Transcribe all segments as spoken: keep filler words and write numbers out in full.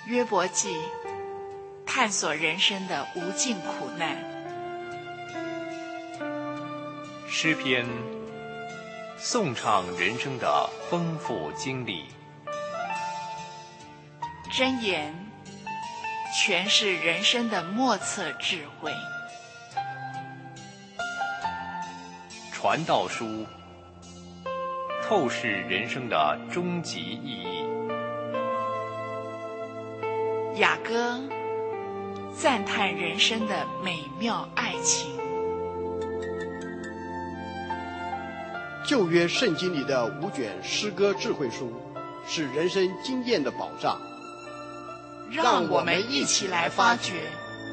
约伯记，探索人生的无尽苦难。 诗篇，颂唱人生的丰富经历。 箴言，诠释人生的莫测智慧。 传道书，透视人生的终极意义。 雅歌，赞叹人生的美妙爱情。 旧约圣经里的五卷诗歌智慧书，是人生经验的宝藏。 让我们一起来发掘。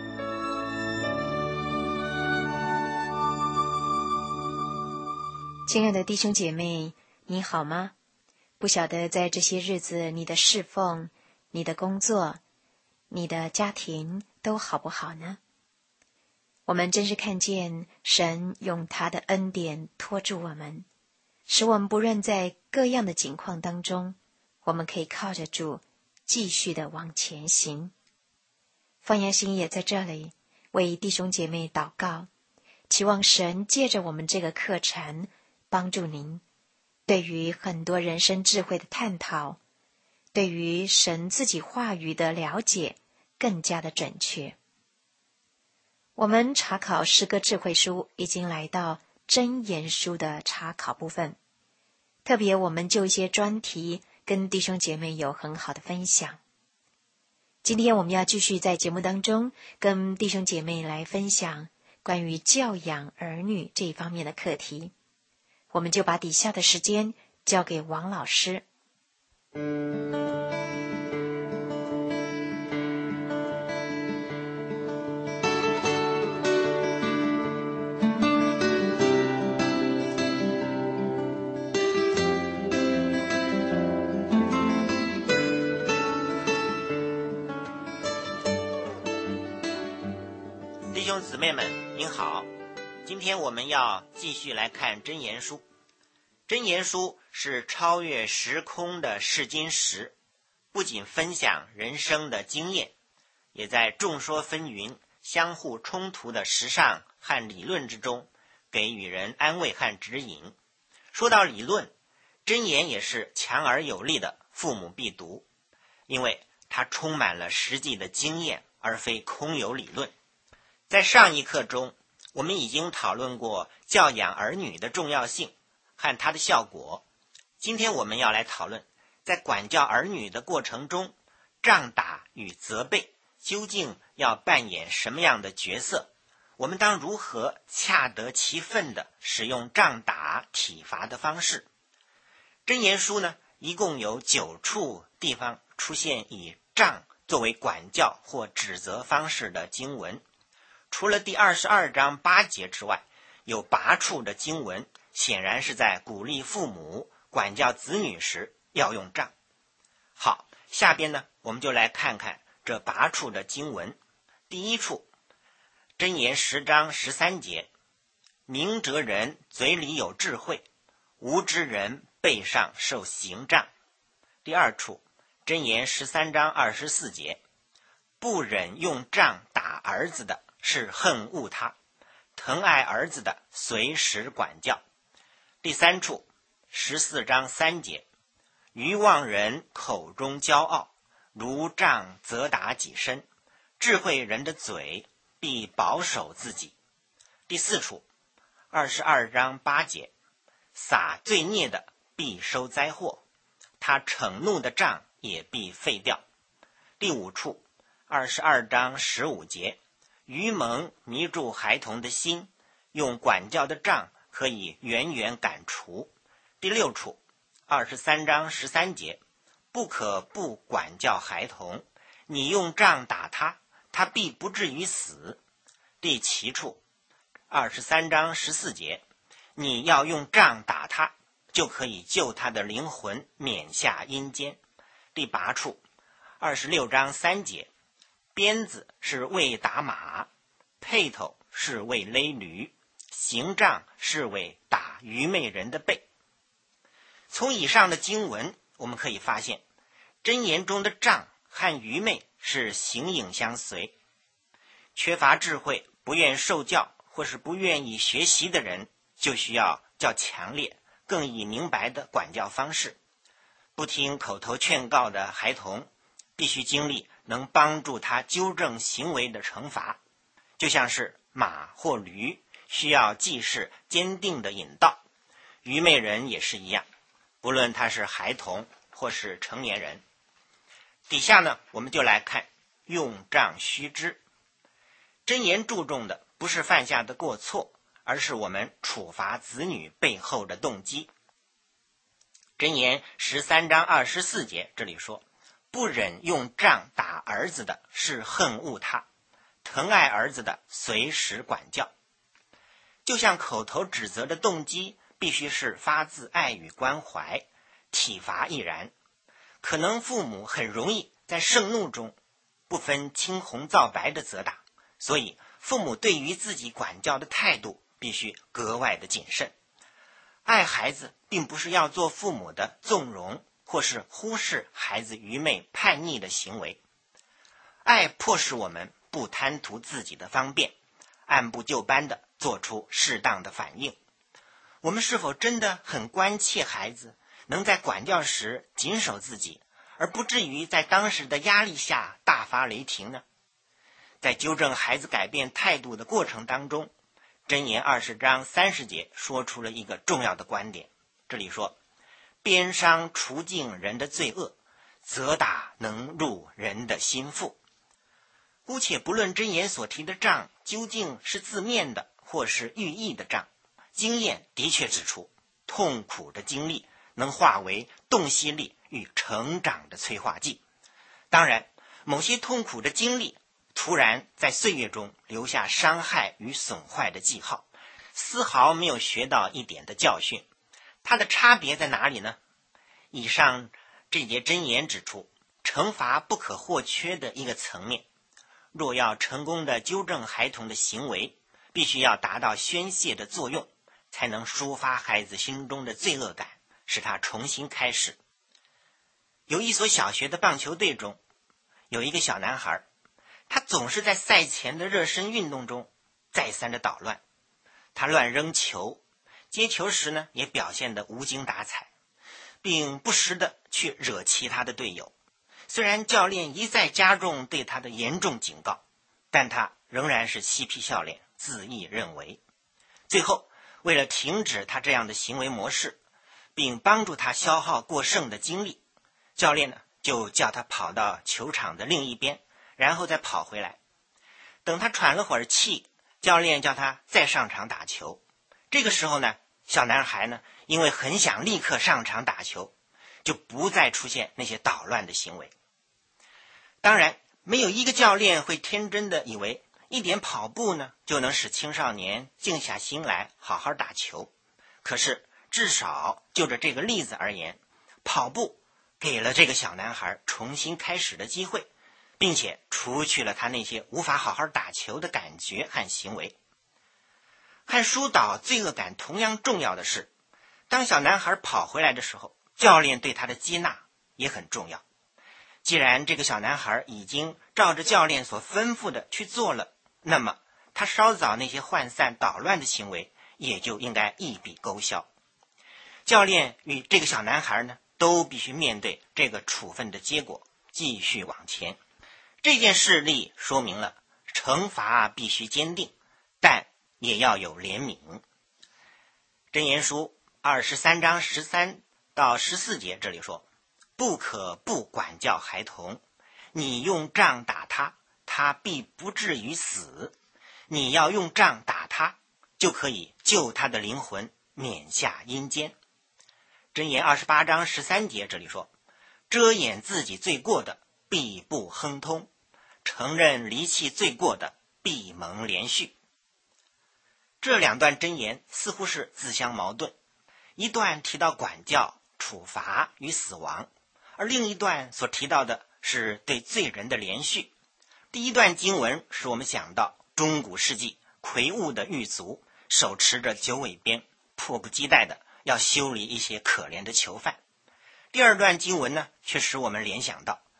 亲爱的弟兄姐妹，你好吗？不晓得在这些日子，你的侍奉、你的工作、你的家庭都好不好呢？我们真是看见神用他的恩典托住我们，使我们不论在各样的境况当中，我们可以靠着主继续的往前行。放羊星也在这里为弟兄姐妹祷告，期望神借着我们这个课程帮助您对于很多人生智慧的探讨，对于神自己话语的了解更加的准确。我们查考诗歌智慧书已经来到箴言书的查考部分，特别我们就一些专题跟弟兄姐妹有很好的分享。今天我们要继续在节目当中跟弟兄姐妹来分享关于教养儿女这一方面的课题，我们就把底下的时间交给王老师。 弟兄姊妹们您好，今天我们要继续来看箴言书。箴言书是超越时空的试金石，不仅分享人生的经验，也在众说纷纭、相互冲突的时尚和理论之中给予人安慰和指引。说到理论，箴言也是强而有力的父母必读，因为它充满了实际的经验，而非空有理论。在上一课中，我们已经讨论过教养儿女的重要性和它的效果。今天我们要来讨论，在管教儿女的过程中，杖打与责备究竟要扮演什么样的角色？我们当如何恰得其分地使用杖打体罚的方式？箴言书呢，一共有九处地方出现以杖作为管教或指责方式的经文。除了第二十二章八节之外，有八处的经文显然是在鼓励父母管教子女时要用杖。好，下边呢，我们就来看看这八处的经文。第一处，箴言十章十三节，明哲人嘴里有智慧，无知人背上受刑杖。第二处，箴言十三章二十四节，不忍用杖打儿子的是恨恶他，疼爱儿子的随时管教。第三处，十四章三节，愚妄人口中骄傲，如杖责打己身，智慧人的嘴必保守自己。第四处，二十二章八节，撒罪孽的必收灾祸，他惩怒的杖也必废掉。第五处，二十二章十五节，愚蒙迷住孩童的心，用管教的杖可以远远赶除。第六处，二十三章十三节，不可不管教孩童，你用杖打他，他必不至于死。第七处，二十三章十四节，你要用杖打他，就可以救他的灵魂免下阴间。第八处，二十六章三节，鞭子是为打马，辔头是为勒驴，刑杖是为打愚昧人的背。从以上的经文我们可以发现，箴言中的杖和愚昧是形影相随。缺乏智慧、不愿受教或是不愿意学习的人，就需要较强烈、更以明白的管教方式。不听口头劝告的孩童，必须经历能帮助他纠正行为的惩罚，就像是马或驴需要记事坚定的引导。愚昧人也是一样，不论他是孩童或是成年人。底下呢，我们就来看用杖须知。箴言注重的不是犯下的过错，而是我们处罚子女背后的动机。箴言十三章二十四节这里说，不忍用杖打儿子的是恨恶他，疼爱儿子的随时管教。就像口头指责的动机必须是发自爱与关怀，体罚亦然。可能父母很容易在盛怒中不分青红皂白的责打，所以父母对于自己管教的态度必须格外的谨慎。爱孩子并不是要做父母的纵容或是忽视孩子愚昧叛逆的行为。爱迫使我们不贪图自己的方便，按部就班地做出适当的反应。我们是否真的很关切孩子能在管教时谨守自己，而不至于在当时的压力下大发雷霆呢？在纠正孩子改变态度的过程当中，箴言二十章三十节说出了一个重要的观点。这里说，鞭伤除尽人的罪恶，责打能入人的心腹。姑且不论箴言所提的杖究竟是字面的或是寓意的杖，经验的确指出，痛苦的经历能化为洞悉力与成长的催化剂。当然，某些痛苦的经历突然在岁月中留下伤害与损坏的记号，丝毫没有学到一点的教训。它的差别在哪里呢？以上这节箴言指出，惩罚不可或缺的一个层面。若要成功的纠正孩童的行为，必须要达到宣泄的作用，才能抒发孩子心中的罪恶感，使他重新开始。有一所小学的棒球队中，有一个小男孩，他总是在赛前的热身运动中再三的捣乱。他乱扔球，接球时呢也表现得无精打采，并不时的去惹其他的队友。虽然教练一再加重对他的严重警告，但他仍然是嬉皮笑脸，自意认为。最后，为了停止他这样的行为模式，并帮助他消耗过剩的精力，教练呢就叫他跑到球场的另一边，然后再跑回来。等他喘了会儿气，教练叫他再上场打球。这个时候呢，小男孩呢因为很想立刻上场打球，就不再出现那些捣乱的行为。当然，没有一个教练会天真的以为一点跑步呢就能使青少年静下心来好好打球。可是至少就着这个例子而言，跑步给了这个小男孩重新开始的机会，并且除去了他那些无法好好打球的感觉和行为。和疏导罪恶感同样重要的是，当小男孩跑回来的时候，教练对他的接纳也很重要。既然这个小男孩已经照着教练所吩咐的去做了，那么他稍早那些涣散捣乱的行为也就应该一笔勾销。教练与这个小男孩呢都必须面对这个处分的结果，继续往前。这件事例说明了惩罚必须坚定，但也要有怜悯。箴言书二十三章十三到十四节这里说，不可不管教孩童，你用杖打他，他必不至于死。你要用杖打他，就可以救他的灵魂免下阴间。箴言二十八章十三节这里说，遮掩自己罪过的必不亨通，承认离弃罪过的必蒙连续。这两段箴言似乎是自相矛盾，一段提到管教、处罚与死亡，而另一段所提到的是对罪人的连续。第一段经文使我们想到中古世纪魁梧的狱卒手持着九尾鞭，迫不及待的要修理一些可怜的囚犯。第二段经文呢，却使我们联想到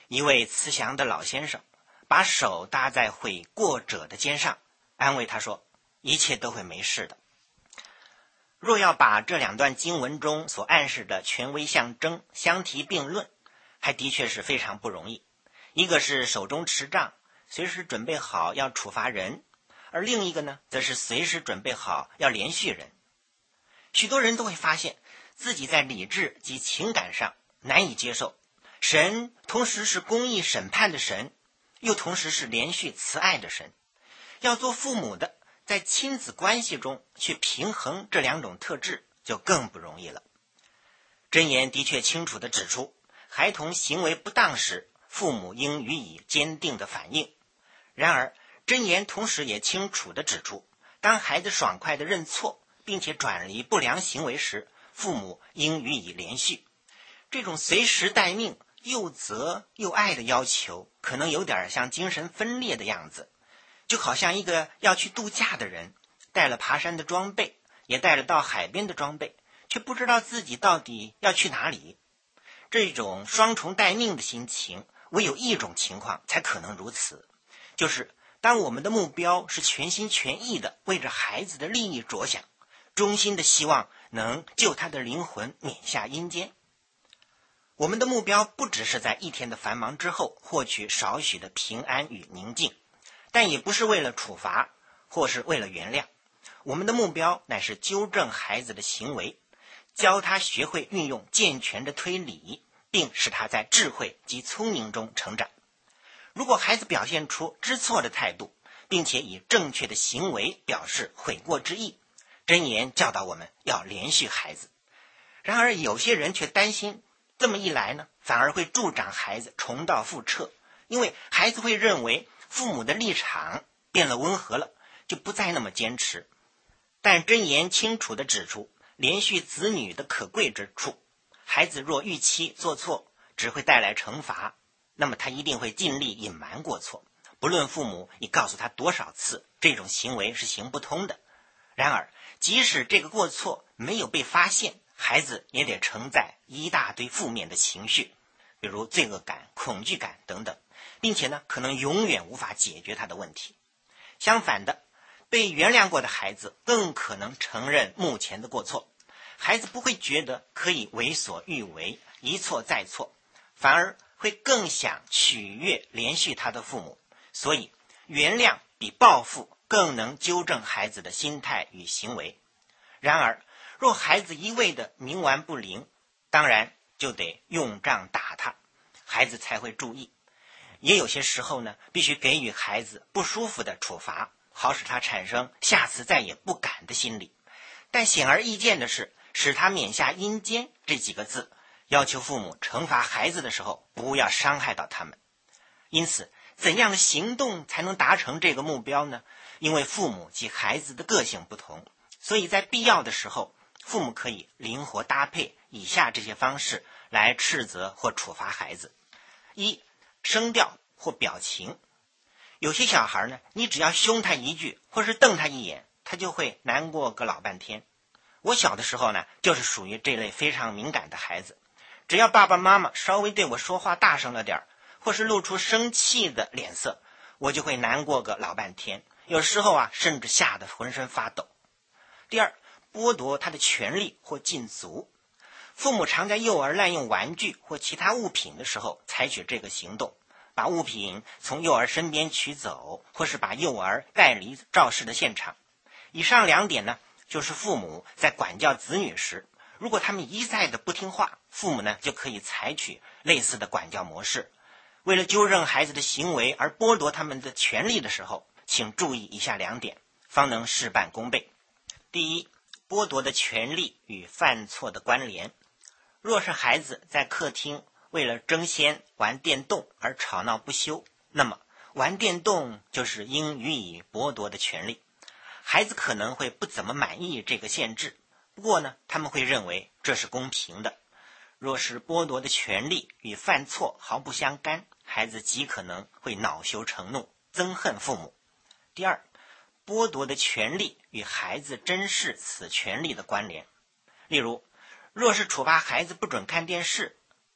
一位慈祥的老先生把手搭在悔过者的肩上，安慰他说，一切都会没事的。若要把这两段经文中所暗示的权威象征相提并论，还的确是非常不容易。一个是手中持杖，随时准备好要处罚人，而另一个呢，则是随时准备好要连续人。许多人都会发现自己在理智及情感上难以接受，神同时是公义审判的神，又同时是连续慈爱的神。要做父母的，在亲子关系中去平衡这两种特质就更不容易了。箴言的确清楚地指出，孩童行为不当时，父母应予以坚定的反应。然而箴言同时也清楚地指出，当孩子爽快地认错并且转离不良行为时，父母应予以连续。这种随时待命又责又爱的要求，可能有点像精神分裂的样子，就好像一个要去度假的人，带了爬山的装备，也带了到海边的装备，却不知道自己到底要去哪里。这种双重待命的心情，唯有一种情况才可能如此，就是当我们的目标是全心全意的为着孩子的利益着想，衷心的希望能救他的灵魂免下阴间。我们的目标不只是在一天的繁忙之后获取少许的平安与宁静，但也不是为了处罚或是为了原谅。我们的目标乃是纠正孩子的行为，教他学会运用健全的推理，并使他在智慧及聪明中成长。如果孩子表现出知错的态度，并且以正确的行为表示悔过之意，箴言教导我们要连续孩子。然而有些人却担心，这么一来呢，反而会助长孩子重蹈覆辙，因为孩子会认为父母的立场变了温和了，就不再那么坚持。但箴言清楚地指出连续子女的可贵之处，孩子若预期做错只会带来惩罚，那么他一定会尽力隐瞒过错，不论父母已告诉他多少次这种行为是行不通的。然而即使这个过错没有被发现，孩子也得承载一大堆负面的情绪，比如罪恶感、恐惧感等等，并且呢，可能永远无法解决他的问题。相反的，被原谅过的孩子更可能承认目前的过错，孩子不会觉得可以为所欲为，一错再错，反而会更想取悦连续他的父母。所以原谅比报复更能纠正孩子的心态与行为。然而若孩子一味的冥顽不灵，当然就得用杖打他，孩子才会注意。也有些时候呢，必须给予孩子不舒服的处罚，好使他产生下次再也不敢的心理。但显而易见的是，使他免下阴间这几个字，要求父母惩罚孩子的时候不要伤害到他们。因此怎样的行动才能达成这个目标呢？因为父母及孩子的个性不同，所以在必要的时候，父母可以灵活搭配以下这些方式来斥责或处罚孩子。一、声调或表情。有些小孩呢，你只要凶他一句或是瞪他一眼，他就会难过个老半天。我小的时候呢，就是属于这类非常敏感的孩子，只要爸爸妈妈稍微对我说话大声了点，或是露出生气的脸色，我就会难过个老半天，有时候啊，甚至吓得浑身发抖。第二，剥夺他的权利或禁足。父母常在幼儿滥用玩具或其他物品的时候采取这个行动，把物品从幼儿身边取走，或是把幼儿带离肇事的现场。以上两点呢，就是父母在管教子女时，如果他们一再的不听话，父母呢就可以采取类似的管教模式。为了纠正孩子的行为而剥夺他们的权利的时候，请注意以下两点，方能事半功倍。第一，剥夺的权利与犯错的关联。若是孩子在客厅为了争先玩电动而吵闹不休，那么玩电动就是应予以剥夺的权利。孩子可能会不怎么满意这个限制，不过呢，他们会认为这是公平的。若是剥夺的权利与犯错毫不相干，孩子极可能会恼羞成怒，憎恨父母。第二，剥夺的权利与孩子珍视此权利的关联。例如，若是处罚孩子不准看电视，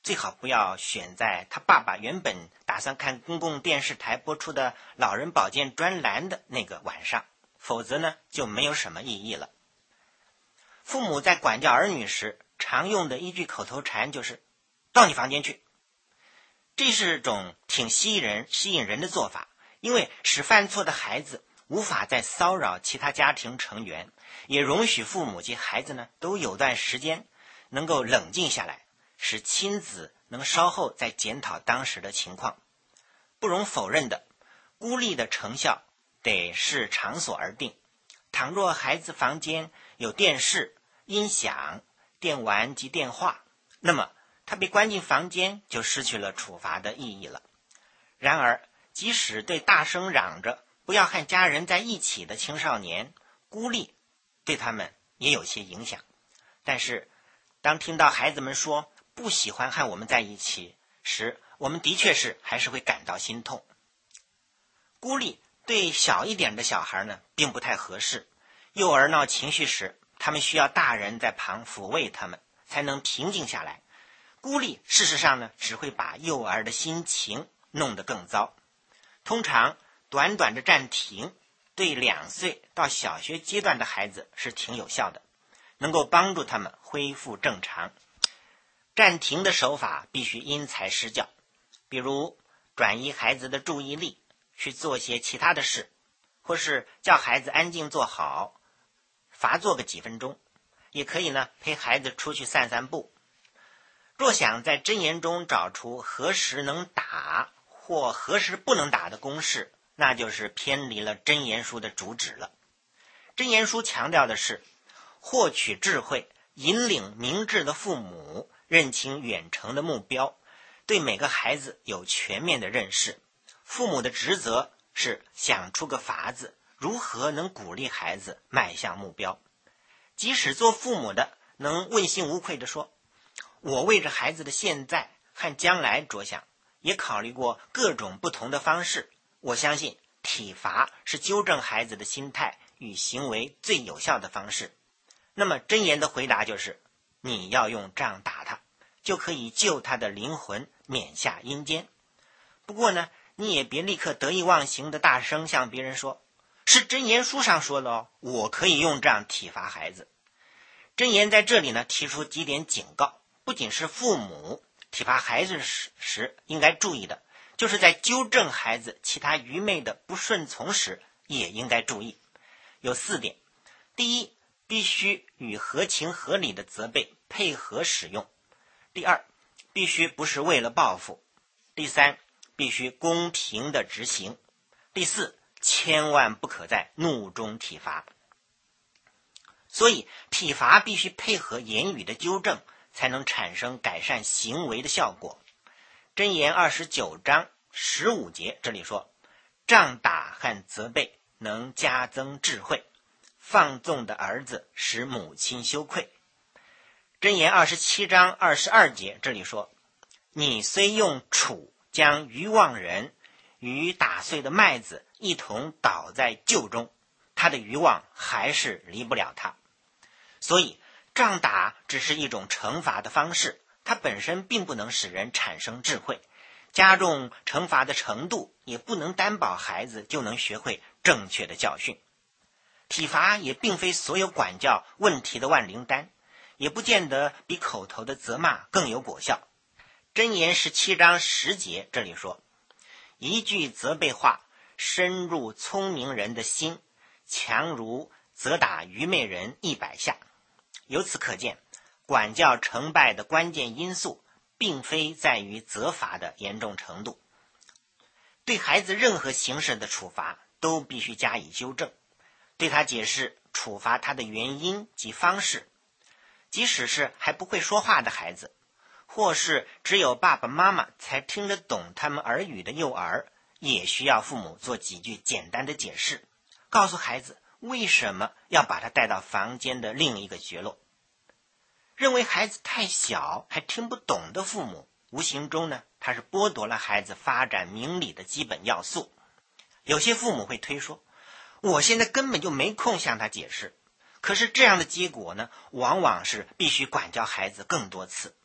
最好不要选在他爸爸原本打算看公共电视台播出的老人保健专栏的那个晚上，否则呢就没有什么意义了。父母在管教儿女时常用的一句口头禅就是到你房间去。这是种挺吸引人吸引人的做法，因为使犯错的孩子无法再骚扰其他家庭成员，也容许父母及孩子呢都有段时间能够冷静下来，使亲子能稍后再检讨当时的情况。不容否认的，孤立的成效得视场所而定。倘若孩子房间有电视、音响、电玩及电话，那么他被关进房间就失去了处罚的意义了。然而，即使对大声嚷着不要和家人在一起的青少年，孤立对他们也有些影响。但是，当听到孩子们说不喜欢和我们在一起时，我们的确是还是会感到心痛。孤立对小一点的小孩呢，并不太合适。幼儿闹情绪时，他们需要大人在旁抚慰他们，才能平静下来。孤立事实上呢，只会把幼儿的心情弄得更糟。通常短短的暂停对两岁到小学阶段的孩子是挺有效的，能够帮助他们恢复正常。暂停的手法必须因材施教，比如转移孩子的注意力，去做些其他的事，或是叫孩子安静坐好，罚坐个几分钟。也可以呢陪孩子出去散散步。若想在箴言中找出何时能打或何时不能打的公式，那就是偏离了箴言书的主旨了。箴言书强调的是获取智慧，引领明智的父母认清远程的目标，对每个孩子有全面的认识。父母的职责是想出个法子，如何能鼓励孩子迈向目标。即使做父母的能问心无愧地说，我为着孩子的现在和将来着想，也考虑过各种不同的方式。我相信体罚是纠正孩子的心态与行为最有效的方式。那么箴言的回答就是，你要用杖打他，就可以救他的灵魂免下阴间。不过呢，你也别立刻得意忘形的大声向别人说，是箴言书上说的哦，我可以用杖体罚孩子。箴言在这里呢提出几点警告，不仅是父母体罚孩子时应该注意的，就是在纠正孩子其他愚昧的不顺从时也应该注意。有四点。第一，必须与合情合理的责备配合使用。第二，必须不是为了报复。第三，必须公平的执行。第四，千万不可在怒中体罚。所以体罚必须配合言语的纠正，才能产生改善行为的效果。箴言二十九章十五节这里说，杖打和责备能加增智慧，放纵的儿子使母亲羞愧。箴言二十七章二十二节这里说，你虽用杵将愚妄人与打碎的麦子一同倒在臼中，他的愚妄还是离不了他。所以杖打只是一种惩罚的方式，它本身并不能使人产生智慧，加重惩罚的程度也不能担保孩子就能学会正确的教训。体罚也并非所有管教问题的万灵丹，也不见得比口头的责骂更有果效。箴言十七章十节这里说，一句责备话深入聪明人的心，强如责打愚昧人一百下。由此可见，管教成败的关键因素并非在于责罚的严重程度。对孩子任何形式的处罚都必须加以纠正，对他解释处罚他的原因及方式。即使是还不会说话的孩子，或是只有爸爸妈妈才听得懂他们耳语的幼儿，也需要父母做几句简单的解释，告诉孩子为什么要把他带到房间的另一个角落。认为孩子太小还听不懂的父母，无形中呢，他是剥夺了孩子发展明理的基本要素。有些父母会推说，我现在根本就没空向他解释。可是这样的结果呢，往往是必须管教孩子更多次。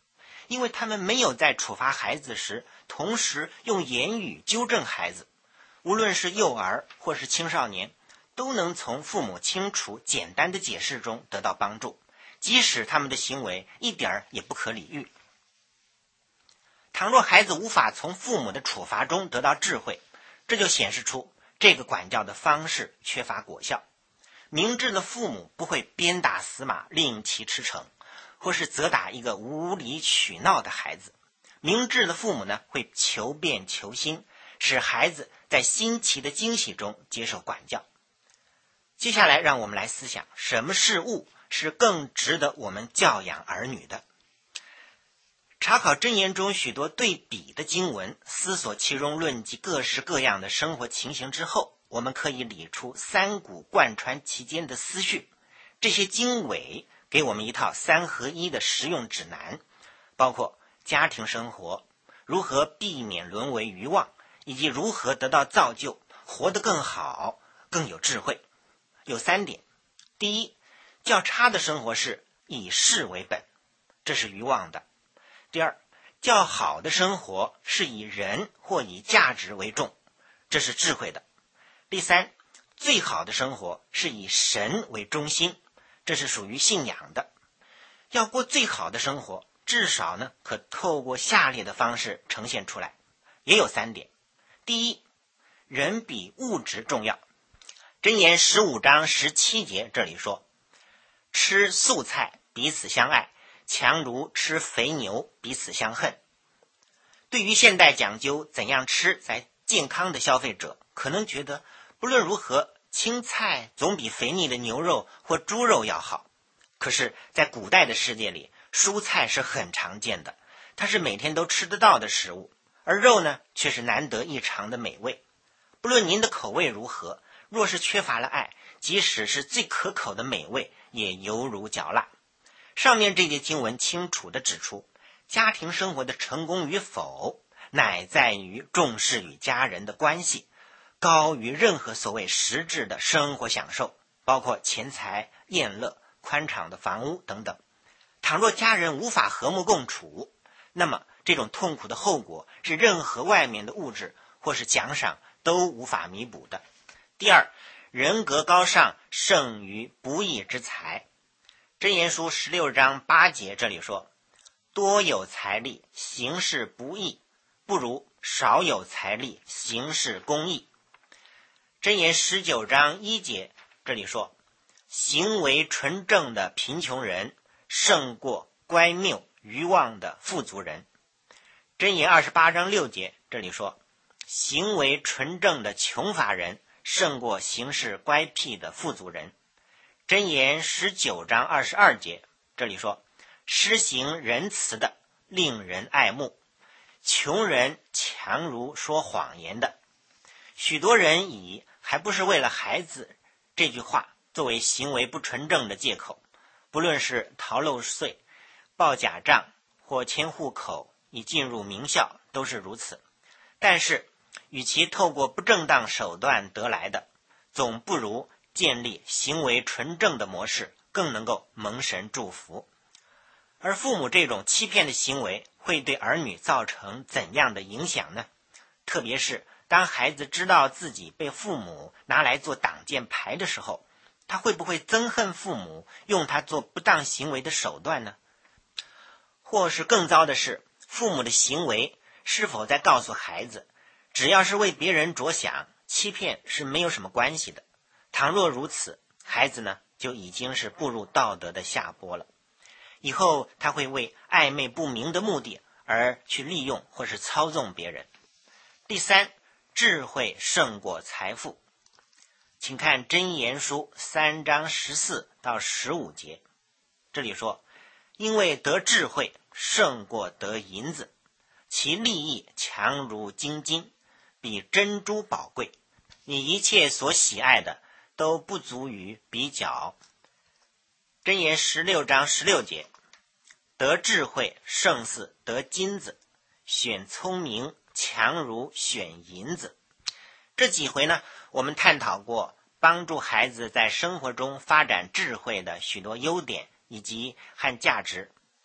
因为他们没有在处罚孩子时同时用言语纠正孩子。无论是幼儿或是青少年，都能从父母清楚简单的解释中得到帮助，即使他们的行为一点儿也不可理喻。倘若孩子无法从父母的处罚中得到智慧，这就显示出这个管教的方式缺乏果效。明智的父母不会鞭打死马令其驰骋，或是责打一个无理取闹的孩子。明智的父母呢，会求变求新，使孩子在新奇的惊喜中接受管教。接下来让我们来思想，什么事物是更值得我们教养儿女的。查考箴言中许多对比的经文，思索其中论及各式各样的生活情形之后，我们可以理出三股贯穿其间的思绪。这些经纬给我们一套三合一的实用指南，包括家庭生活，如何避免沦为愚妄，以及如何得到造就，活得更好，更有智慧。有三点。第一，较差的生活是以事为本，这是愚妄的。第二，较好的生活是以人或以价值为重，这是智慧的。第三，最好的生活是以神为中心，这是属于信仰的。要过最好的生活，至少呢，可透过下列的方式呈现出来，也有三点。第一，人比物质重要。箴言十五章十七节这里说，吃素菜彼此相爱，强如吃肥牛彼此相恨。对于现代讲究怎样吃才健康的消费者，可能觉得不论如何，青菜总比肥腻的牛肉或猪肉要好。可是在古代的世界里，蔬菜是很常见的，它是每天都吃得到的食物，而肉呢，却是难得一尝的美味。不论您的口味如何，若是缺乏了爱，即使是最可口的美味也犹如嚼蜡。上面这节经文清楚地指出，家庭生活的成功与否乃在于重视与家人的关系，高于任何所谓实质的生活享受，包括钱财、宴乐、宽敞的房屋等等。倘若家人无法和睦共处，那么这种痛苦的后果是任何外面的物质或是奖赏都无法弥补的。第二，人格高尚胜于不义之财。箴言书十六章八节这里说，多有财力行事不义，不如少有财力行事公义。箴言十九章一节这里说，行为纯正的贫穷人胜过乖谬愚妄的富足人。箴言二十八章六节这里说，行为纯正的穷乏人胜过行事乖僻的富足人。箴言十九章二十二节这里说，施行仁慈的令人爱慕，穷人强如说谎言的。许多人以还不是为了孩子这句话作为行为不纯正的借口，不论是逃漏税、报假账或迁户口以进入名校都是如此。但是与其透过不正当手段得来的，总不如建立行为纯正的模式更能够蒙神祝福。而父母这种欺骗的行为会对儿女造成怎样的影响呢？特别是当孩子知道自己被父母拿来做挡箭牌的时候，他会不会憎恨父母用他做不当行为的手段呢？或是更糟的是，父母的行为是否在告诉孩子，只要是为别人着想，欺骗是没有什么关系的。倘若如此，孩子呢，就已经是步入道德的下坡了。以后他会为暧昧不明的目的而去利用或是操纵别人。第三，智慧胜过财富。请看箴言书三章十四到十五节，这里说，因为得智慧胜过得银子，其利益强如金金，比珍珠宝贵，你一切所喜爱的都不足于比较。箴言十六章十六节，得智慧胜似得金子，选聪明强如选银子。这几回呢，我们探讨过帮助孩子在生活中发展智慧的许多优点以及和价值。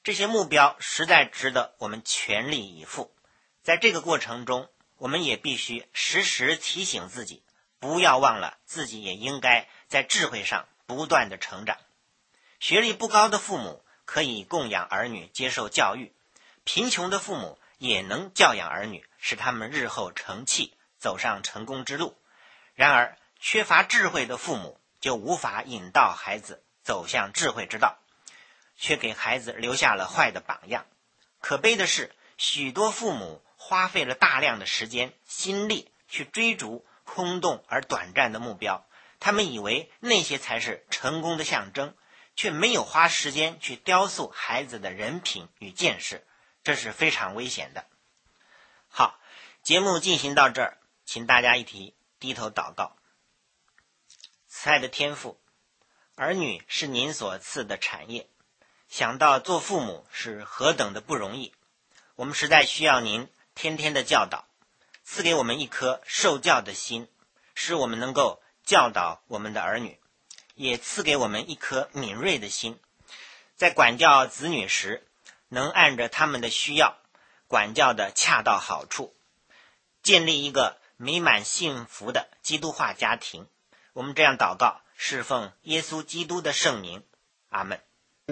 这些目标实在值得我们全力以赴。在这个过程中，我们也必须时时提醒自己，不要忘了自己也应该在智慧上不断的成长。学历不高的父母可以供养儿女接受教育，贫穷的父母也能教养儿女，使他们日后成器，走上成功之路。然而缺乏智慧的父母就无法引导孩子走向智慧之道，却给孩子留下了坏的榜样。可悲的是，许多父母花费了大量的时间心力去追逐空洞而短暂的目标，他们以为那些才是成功的象征，却没有花时间去雕塑孩子的人品与见识，这是非常危险的。好，节目进行到这儿，请大家一起低头祷告。慈爱的天父，儿女是您所赐的产业，想到做父母是何等的不容易，我们实在需要您天天的教导，赐给我们一颗受教的心，使我们能够教导我们的儿女，也赐给我们一颗敏锐的心，在管教子女时能按着他们的需要管教的恰到好处，建立一个美满幸福的基督化家庭。我们这样祷告，是奉耶稣基督的圣名，阿们。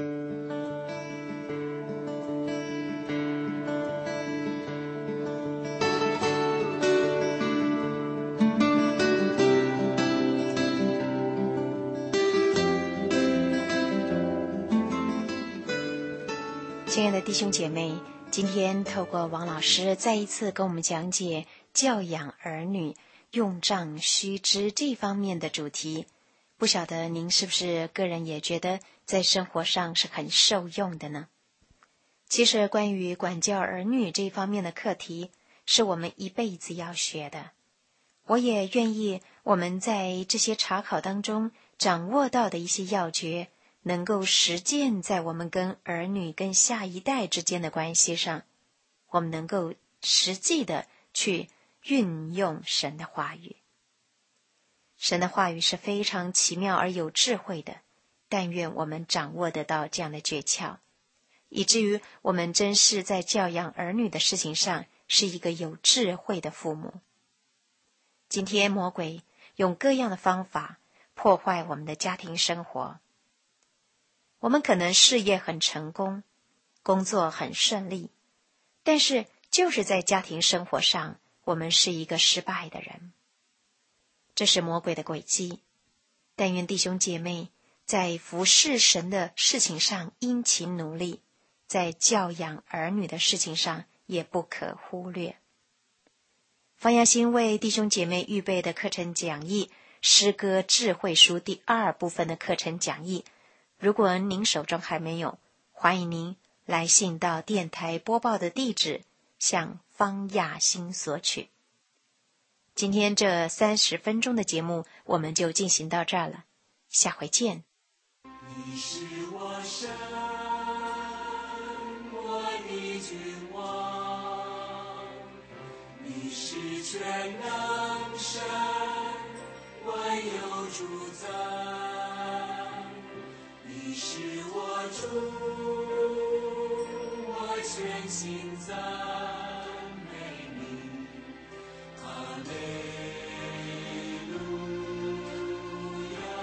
亲爱的弟兄姐妹，今天透过王老师再一次跟我们讲解教养儿女用杖须知这方面的主题，不晓得您是不是个人也觉得在生活上是很受用的呢？其实关于管教儿女这方面的课题，是我们一辈子要学的。我也愿意我们在这些查考当中掌握到的一些要诀，能够实践在我们跟儿女跟下一代之间的关系上，我们能够实际的去运用神的话语。神的话语是非常奇妙而有智慧的，但愿我们掌握得到这样的诀窍，以至于我们真是在教养儿女的事情上是一个有智慧的父母。今天魔鬼用各样的方法破坏我们的家庭生活，我们可能事业很成功，工作很顺利，但是就是在家庭生活上我们是一个失败的人。这是魔鬼的诡计，但愿弟兄姐妹在服侍神的事情上殷勤努力，在教养儿女的事情上也不可忽略。方耀新为弟兄姐妹预备的课程讲义，诗歌智慧书第二部分的课程讲义，如果您手中还没有，欢迎您来信到电台播报的地址，向方亚新索取。今天这三十分钟的节目我们就进行到这儿了，下回见。 你是我神，我的君王，你是全能神，万有主宰，你是我主，我全心赞美你，哈利路亚，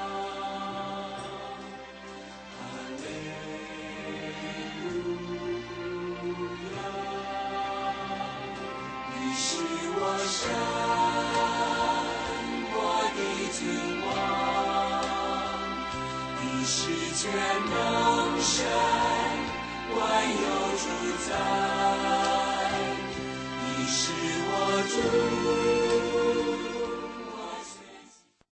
哈利路亚，你是我神，我的君王，你是全能神，万有主宰，你是我主。